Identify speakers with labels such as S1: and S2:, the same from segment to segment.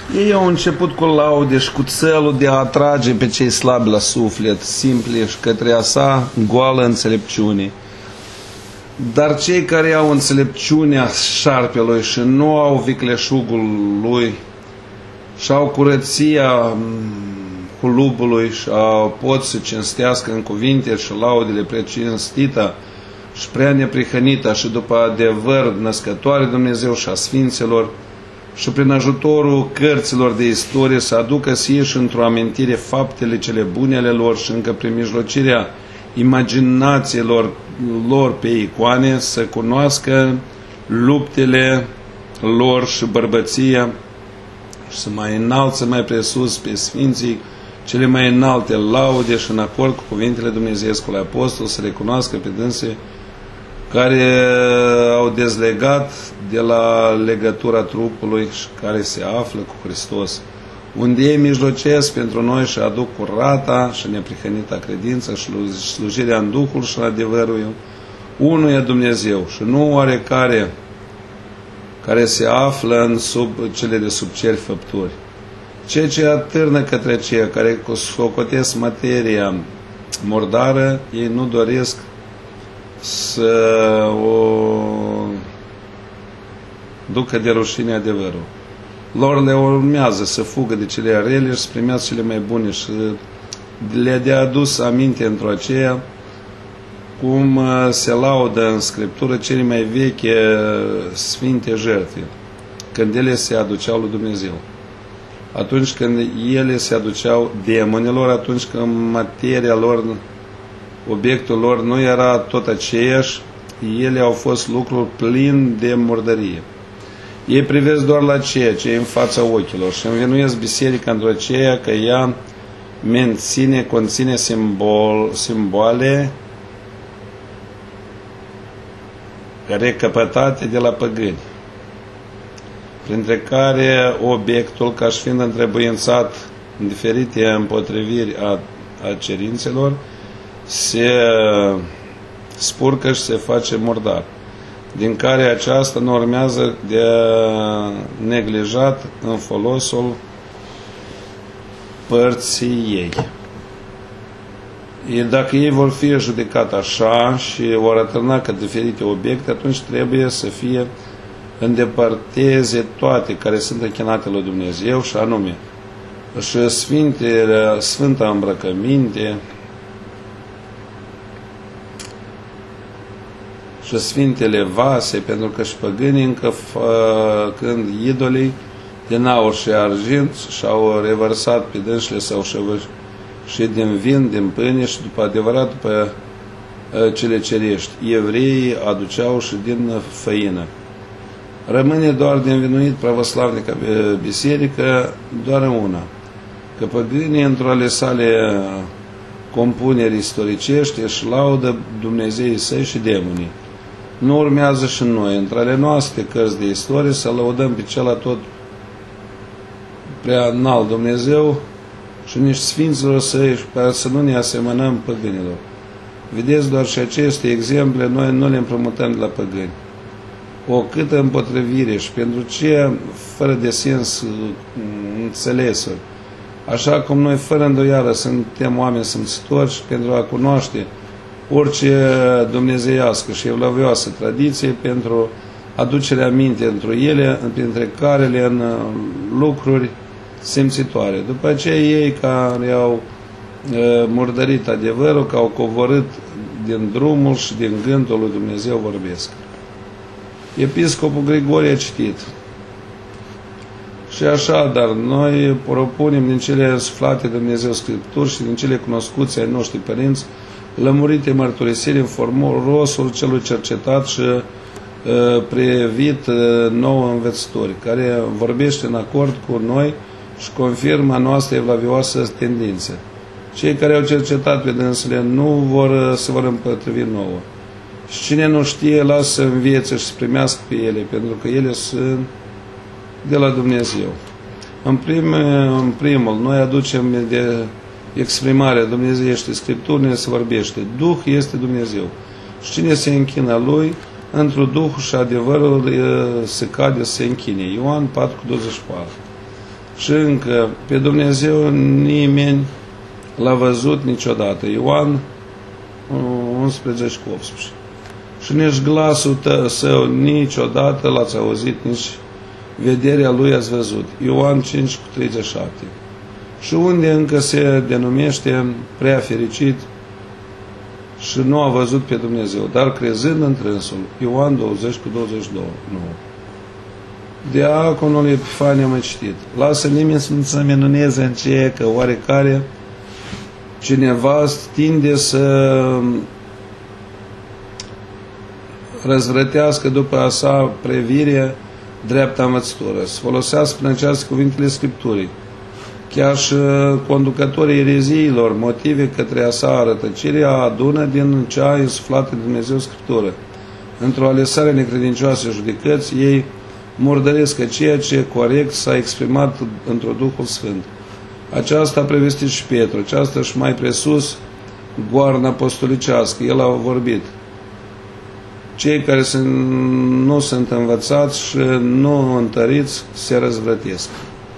S1: Ei au început cu laude și cu țelul de a atrage pe cei slabi la suflet, simpli și către a sa goală înțelepciune. Dar cei care au înțelepciunea șarpelui și nu au vicleșugul lui și au curăția hulubului și pot să cinstească în cuvinte și laudele precinstită și prea neprihănită și după adevăr născătoare Dumnezeu și a Sfinților, și prin ajutorul cărților de istorie să aducă și într-o amintire faptele cele bune ale lor și încă prin mijlocirea imaginațiilor lor pe icoane să cunoască luptele lor și bărbăția și să mai înalță mai presus pe Sfinții cele mai înalte laude și în acord cu cuvintele Dumnezeescului Apostol să recunoască pe dânse care au dezlegat de la legătura trupului și care se află cu Hristos, unde ei mijlocesc pentru noi și aduc curata și neprihănita credință și slujirea în Duhul și în adevărul unuia Dumnezeu și nu oarecare care se află în cele de sub ceri făpturi. Ceea ce atârnă către aceia care scocotesc materia murdară, ei nu doresc să o ducă de rușine adevărul. Lor le urmează să fugă de cele rele și să primească cele mai bune și le de adus aminte într-o aceea cum se laudă în Scriptură cele mai vechi sfinte jertfe, când ele se aduceau lui Dumnezeu. Atunci când ele se aduceau demonilor, atunci când materia lor, obiectul lor nu era tot aceeași, ele au fost lucruri plini de murdărie. Ei privesc doar la ceea ce e în fața ochilor și învinuiesc biserica într-o aceea că ea conține simboale recăpătate de la păgâni, printre care obiectul, ca și fiind întrebuințat în diferite împotriviri a cerințelor, se spurcă și se face murdar, din care aceasta nu urmează de neglijat în folosul părții ei. Dacă ei vor fi judecat așa și vor atârna ca diferite obiecte, atunci trebuie să fie îndepărteze toate care sunt închinate lui Dumnezeu, și anume și Sfânta îmbrăcăminte și Sfintele vase, pentru că și păgânii încă când idolii din aur și argint și-au revărsat pe dânșile sau și din vin, din pâine și după adevărat după cele cerești. Evreii aduceau și din făină. Rămâne doar de învinuit pravoslavnica biserică doar una, că păgânii într-o ale sale compuneri istoricești își laudă Dumnezeii săi și demonii. Nu urmează și noi, între ale noastre cărți de istorie, să lăudăm pe cel tot prea înalt Dumnezeu și nici Sfinților Săi, să nu ne asemănăm păgânilor. Vedeți, doar și aceste exemple noi nu le împrumutăm de la păgâni. O câtă împotrivire și pentru ce fără de sens înțelesuri. Așa cum noi fără îndoială suntem oameni simțitori și pentru a cunoaște orice dumnezeiască și evlavioasă tradiție pentru aducerea minte într ele, printre carele în lucruri simțitoare. După aceea ei care au murdărit adevărul, că au coborât din drumul și din gândul lui Dumnezeu vorbesc. Episcopul Grigorie a citit: și așa, dar noi propunem din cele suflate de Dumnezeu Scripturi și din cele cunoscuțe ai noștri părinți, lămurite mărturisiri în formosul celui cercetat și previt nouă învățători, care vorbește în acord cu noi și confirmă a noastră evlavioasă tendință. Cei care au cercetat pe dânsele se vor împotrivi nouă. Și cine nu știe, lasă să învețe și să primească pe ele, pentru că ele sunt de la Dumnezeu. În primul, noi aducem de exprimarea dumnezeiește Scripturii, se vorbește: Duh este Dumnezeu. Și cine se închină Lui, într-o Duh și adevărul se cade să se închine. Ioan 4,24. Și încă, pe Dumnezeu nimeni l-a văzut niciodată. Ioan 11:18. Și nici glasul său niciodată l-ați auzit, nici vederea lui ați văzut. Ioan 5:37. Și unde încă se denumește prea fericit și nu a văzut pe Dumnezeu, dar crezând în trânsul. Ioan 20:22. Diaconul Epifanie am mai citit. Lasă nimeni să nu se minuneze în ceea că oarecare cineva tinde să răzvrătească după a sa previre dreapta învățătură, să folosească prin această cuvintele Scripturii. Chiar și conducătorii ereziilor, motive către a sa rătăcire, adună din cea insuflată de Dumnezeu Scriptură. Într-o alesare necredincioasă judecăți, ei murdăresc că ceea ce corect s-a exprimat într-o Duhul Sfânt. Aceasta a prevestit și Petru, aceasta și mai presus goarna apostolicească. El a vorbit. Cei care nu sunt învățați și nu întăriți se răzvrătesc.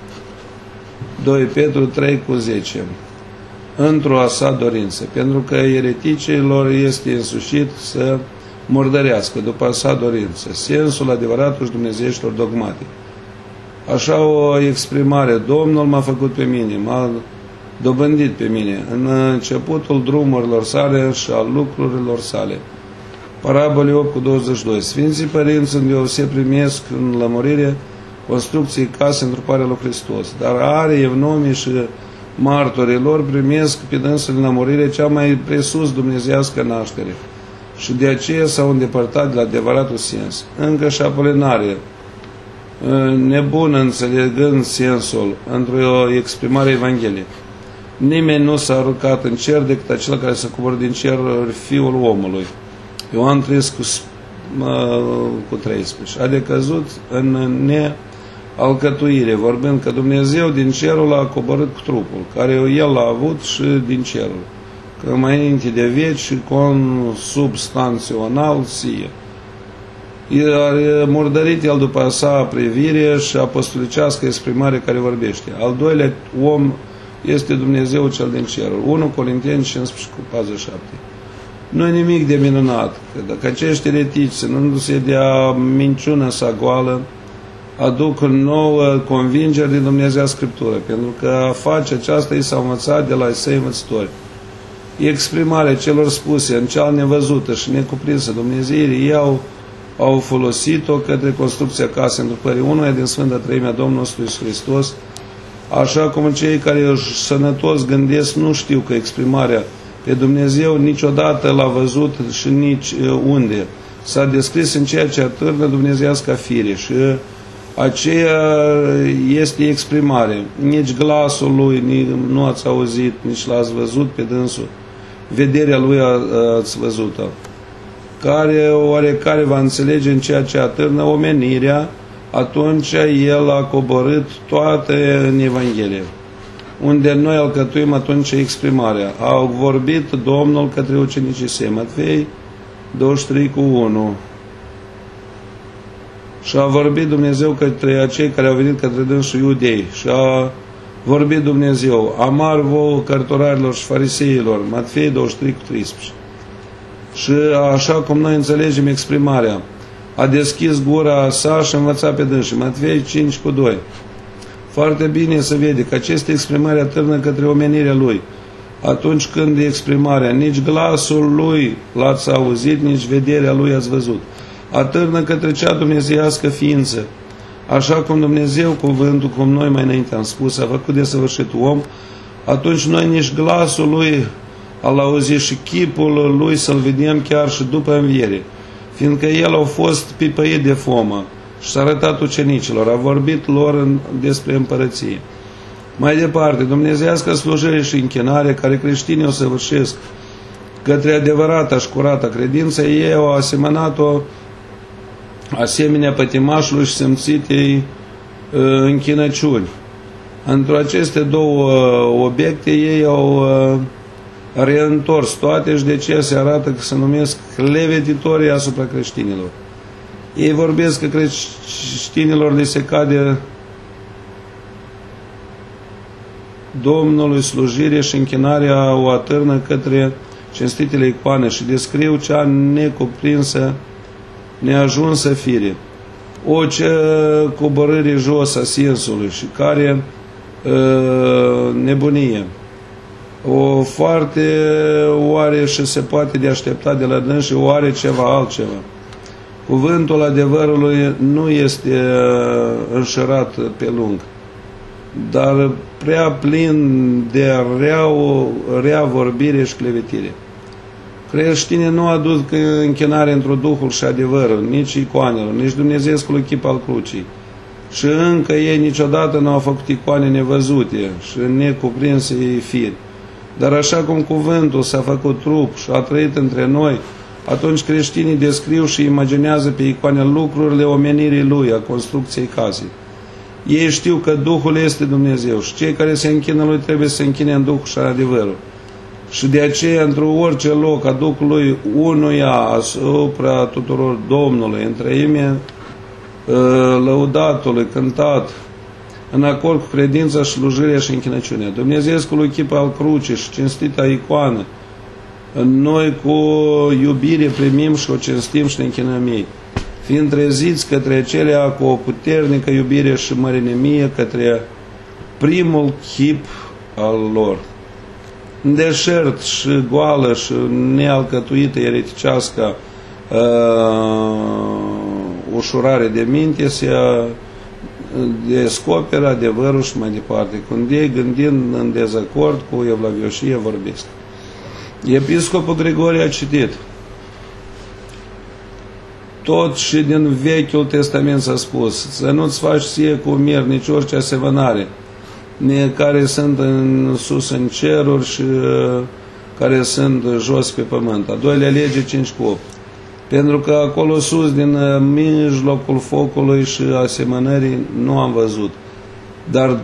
S1: 2 Petru 3:10. Într-o a sa dorință, pentru că ereticilor este însușit să murdărească după a sa dorință, sensul adevăratul și dumnezeieștilor dogmatic. Așa o exprimare, Domnul m-a făcut pe mine, m-a dobândit pe mine în începutul drumurilor sale și al lucrurilor sale. Parabole 8:22. Sfinții părinți îndeoseb primesc în lămurire construcții case întruparea lui Hristos, dar arii, evnomii și martorilor primesc pe dânsul în lămurire cea mai presus dumnezeiască naștere și de aceea s-au îndepărtat de la adevăratul sens. Încă și Apolinarie, nebun înțelegând sensul într-o exprimare Evangheliei. Nimeni nu s-a aruncat în cer decât acela care s-a coborât din cer, Fiul omului. Ioan 3:13. A decăzut în nealcătuire, vorbind că Dumnezeu din cerul a coborât cu trupul, care El a avut și din cerul, că mai înainte de veci și consubstanțional sie. Iar murdărit El după a sa privire și apostolicească exprimare care vorbește. Al doilea om este Dumnezeu cel din cerul. 1 Corinteni 15:47. Nu e nimic de minunat, că dacă acești eretici, ținându-se de a minciună sa goală, aduc nouă convingeri din Dumnezeu Scriptură, pentru că a face aceasta i s-a învățat de la săi învățători. Exprimarea celor spuse în cea nevăzută și necuprinsă Dumnezeirii, ei au folosit-o către construcția casei întrupării unuia din Sfânta Treimea Domnului nostru Iisus Hristos, așa cum cei care sănătos gândesc nu știu că exprimarea pe Dumnezeu niciodată l-a văzut și nici unde. S-a descris în ceea ce atârnă dumnezeiască fire și aceea este exprimare. Nici glasul lui nu ați auzit, nici l-ați văzut pe dânsul. Vederea lui ați văzut-o. Care oarecare va înțelege în ceea ce atârnă omenirea, atunci el a coborât toate în Evanghelie. Unde noi alcătuim atunci exprimarea. A vorbit Domnul către ucenicii săi. Matfei 23:1. Și a vorbit Dumnezeu către acei care au venit către dânsul iudei. Și a vorbit Dumnezeu. Amar vouă cărturarilor și fariseilor. Matfei 23:13. Și așa cum noi înțelegem exprimarea, a deschis gura sa și a învățat pe dânsi. Matfei 5:2. Foarte bine se vede că aceste exprimări atârnă către omenirea lui. Atunci când exprimarea, nici glasul lui l-ați auzit, nici vederea lui ați văzut. Atârnă către cea dumnezeiască ființă. Așa cum Dumnezeu, cuvântul, cum noi mai înainte am spus, a făcut de săvârșit om, atunci noi nici glasul lui al auzit și chipul lui să-l vedem chiar și după înviere. Fiindcă el a fost pipăit de fomă și s-a arătat ucenicilor, a vorbit lor despre împărăție. Mai departe, dumnezeiască slujire și închinare care creștinii o săvârșesc către adevărata și curata credință, ei au asemănat-o asemenea pătimașului și simțitei închinăciuni. Într aceste două obiecte ei au reîntors toate și de ce se arată că se numesc clevetitorii asupra creștinilor. Ei vorbesc că creștinilor li se cade Domnului slujire și închinarea o atârnă către cinstitele icoane și descriu cea necuprinsă, neajunsă fire, o ce coborâre jos a sensului și care nebunie, o foarte oare și se poate de aștepta de la dâns și oare ceva altceva. Cuvântul adevărului nu este înșirat pe lung, dar prea plin de rea vorbire și clevetire. Creștinii nu aduc închinare într-o Duhul și adevărul, nici icoanelor, nici Dumnezeescului chip al crucii. Și încă ei niciodată nu au făcut icoane nevăzute și necuprinse firi. Dar așa cum cuvântul s-a făcut trup și a trăit între noi, atunci creștinii descriu și imaginează pe icoane lucrurile omenirii lui, a construcției casei. Ei știu că Duhul este Dumnezeu și cei care se închină lui trebuie să se închine în Duhul și în adevărul. Și de aceea, într-un orice loc, aduc lui unuia asupra tuturor Domnului, în treime lăudatului, cântat, în acord cu credința, slujirea și închinăciunea. Dumnezeescului chip al crucii și cinstita icoană, noi cu iubire primim și o cinstim și ne închinăm ei, fiind treziți către acelea cu o puternică iubire și mărinimie către primul chip al lor. În deșert și goală și nealcătuită ereticească ușurare de minte se descoperă adevărul și mai departe, când ei, gândind în dezacord cu evlavioșie, vorbesc. Episcopul Grigorie a citit: tot și din Vechiul Testament s-a spus, să nu-ți faci ție cu mir nici orice asemănare, care sunt în sus în ceruri și care sunt jos pe pământ. A doilea lege 5:8. Pentru că acolo sus, din mijlocul focului și asemănării, nu am văzut, dar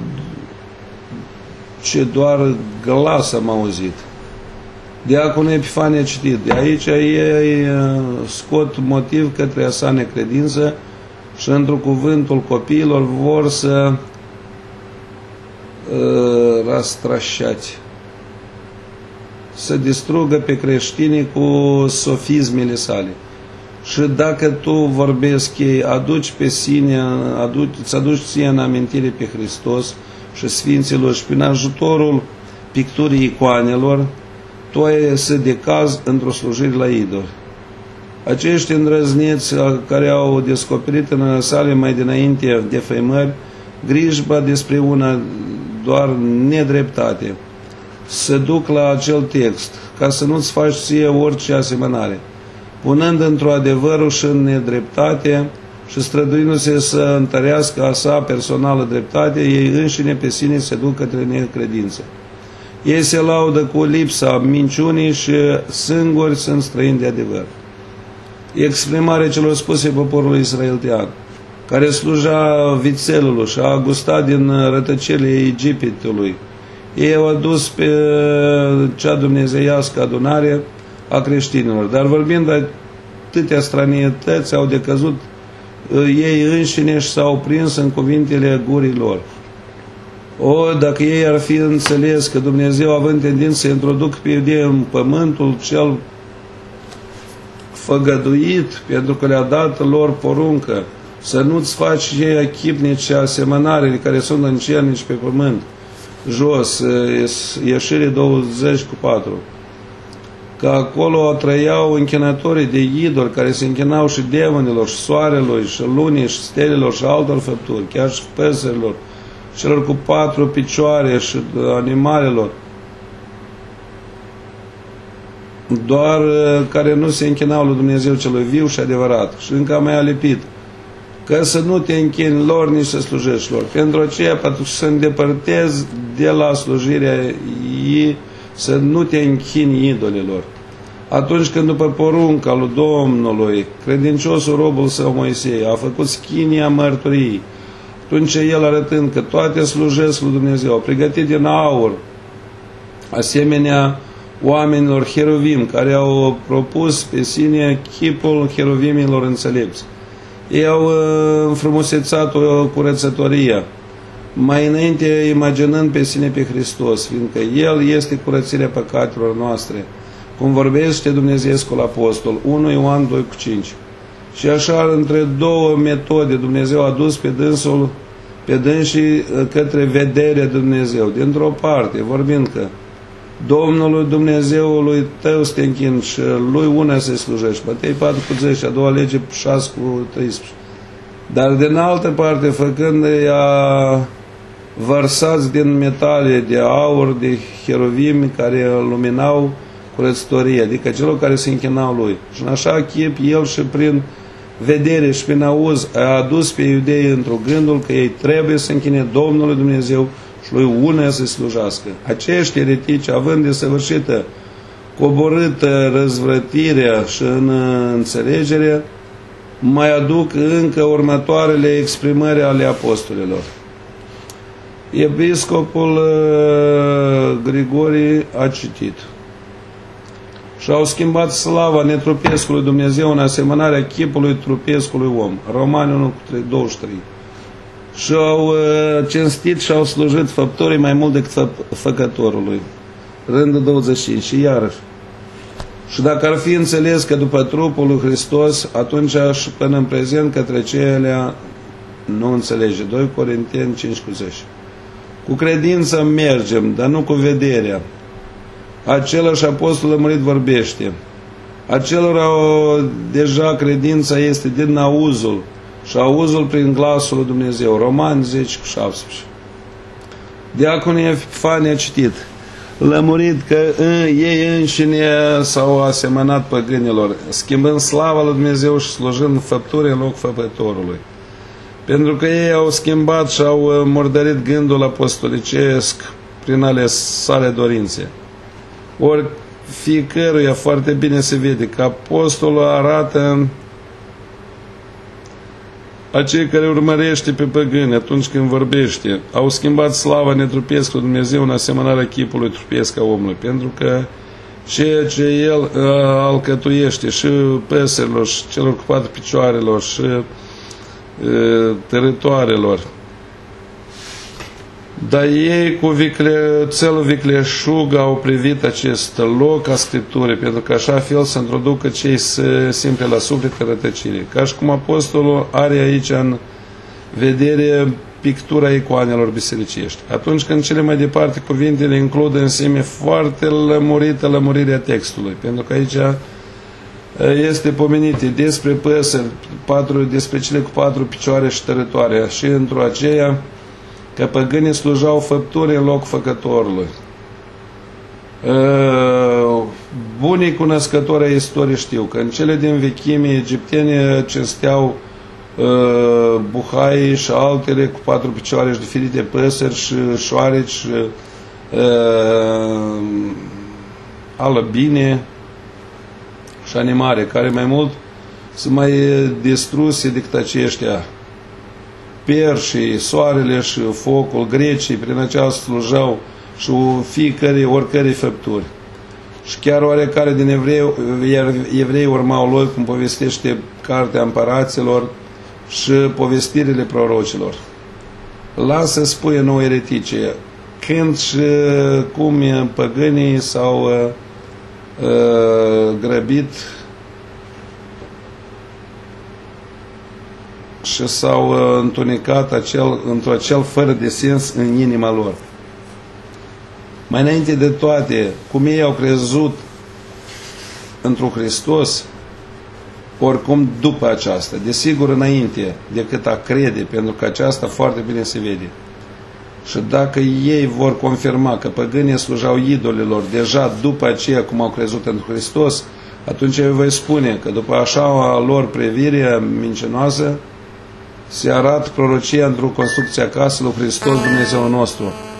S1: ce doar glas am auzit. Diaconul Epifanie a citit. De aici ei scot motiv către a sa necredință și într-un cuvântul copiilor vor să rastrașați, să distrugă pe creștinii cu sofismele sale. Și dacă tu vorbesc ei, aduci pe sine, îți aduci ție în amintire pe Hristos și Sfinților și prin ajutorul picturii icoanelor, tu ai să decaz într-o slujire la idoli. Acești îndrăzneți care au descoperit în sale mai dinainte defăimări, grijba despre una doar nedreptate, se duc la acel text, ca să nu-ți faci ție orice asemănare, punând într-o adevărul și în nedreptate și străduindu-se să întărească a sa personală dreptate, ei înșine pe sine se duc către necredință. Ei se laudă cu lipsa minciunii și singuri sunt străini de adevăr. Exprimarea celor spuse poporului israelitean, care sluja vițelului și a gustat din rătăcirile Egiptului. Ei au adus pe cea dumnezeiască adunare a creștinilor, dar vorbind de atâtea stranietăți, au decăzut ei înșine și s-au prins în cuvintele gurii lor. Dacă ei ar fi înțeles că Dumnezeu, având tendință să introduc pe iudei în pământul cel făgăduit, pentru că le-a dat lor poruncă, să nu-ți faci ei chipnici asemănare care sunt în cer, nici pe pământ, jos, Ieșire 20:4, că acolo trăiau închinătorii de idoli care se închinau și demonilor, și soarelui, și lunii, și stelelor, și altor făpturi, chiar și păsărilor, celor cu 4 picioare și animalelor, doar care nu se închinau lui Dumnezeu celui viu și adevărat. Și încă mai a lipit că să nu te închini lor, nici să slujești lor. Pentru aceea, pentru să îndepărtezi de la slujirea ei, să nu te închini idolilor. Atunci când, după porunca lui Domnului, credinciosul robul său Moisei a făcut schinia mărturiei, atunci el, arătând că toate slujesc lui Dumnezeu, pregătit din aur, asemenea oamenilor heruvim, care au propus pe sine chipul heruvimilor înțelepți. Ei au înfrumusețat o curățătorie mai înainte imaginând pe sine pe Hristos, fiindcă El este curățirea păcatelor noastre, cum vorbește Dumnezeescul Apostol, 1 Ioan 2,5. Și așa, între două metode, Dumnezeu a dus pe dânsii către vederea Dumnezeu. Dintr-o parte, vorbind că Domnului Dumnezeului tău să te închin și Lui una să-i slujești. Matei 4,10, a doua lege 6,13. Dar din altă parte, făcând-i vărsați din metale, de aur, de heruvimi care luminau curățitorie, adică celor care se închinau Lui. Și în așa chip, El și prin vedere și prin auz a adus pe iudei într-o gândul că ei trebuie să închine Domnului Dumnezeu și Lui una să slujească. Acești eretici, având desăvârșită, coborâtă răzvrătirea și în înțelegere, mai aduc încă următoarele exprimări ale apostolilor. Episcopul Grigorie a citit: și-au schimbat slava netrupescului Dumnezeu în asemănarea chipului trupescului om. Romani 1,23. Și-au cinstit și-au slujit făptorii mai mult decât făcătorului. Rândul 25. Și iarăși: și dacă ar fi înțeles că după trupul lui Hristos, atunci și până în prezent către cele nu înțelege. 2 Corinteni 5,10. Cu credință mergem, dar nu cu vederea. Același apostol lămurit vorbește: acelor deja credința este din auzul și auzul prin glasul lui Dumnezeu. Romani 10,17. Diaconul Epifanie a citit: lămurit că ei înșine s-au asemănat păgânilor, schimbând slava lui Dumnezeu și slujând făpturi în loc făpătorului. Pentru că ei au schimbat și au murdărit gândul apostolicesc prin ale sale dorințe. Ori fiecăruia foarte bine se vede că apostolul arată acei care urmărește pe păgâni atunci când vorbește. Au schimbat slava netrupesc lui Dumnezeu în asemănarea chipului trupesc a omului, pentru că ceea ce El alcătuiește și păsărilor și celor cu 4 picioarelor și tărătoarelor. Dar ei cu țelul vicleșug au privit acest loc a Scripturii, pentru că așa fel să introducă cei simple la suflet rătăcire. Ca și cum apostolul are aici în vedere pictura icoanelor bisericești. Atunci când cele mai departe cuvintele includ în sine foarte lămurită lămurirea textului, pentru că aici este pomenit despre păsări, despre cele cu 4 picioare și tărătoare, și într-o aceea că păgânii slujau făpturi în loc făcătorului. Bunii cunoscători ai istoriei știu că în cele din vechime egiptene cinsteau buhai și altele cu 4 picioare și diferite păsări și șoareci, alăbine și animale, care mai mult sunt mai distruse decât aceștia. Perșii, soarele și focul, grecii, prin aceasta slujau și oricărei făpturi. Și chiar oarecare din evrei urmau lui, cum povestește Cartea Împăraților și povestirile prorocilor. Lasă spune nouă eretice, când și cum păgânii s-au grăbit și s-au întunecat într-acel fără de sens în inima lor. Mai înainte de toate, cum ei au crezut într-un Hristos, oricum după aceasta, desigur înainte decât a crede, pentru că aceasta foarte bine se vede. Și dacă ei vor confirma că păgânii slujau idolilor deja după aceea cum au crezut în Hristos, atunci eu voi spune că după așa lor privire mincinoasă se arată prorocia într-o construcție a casei lui Hristos Dumnezeu nostru,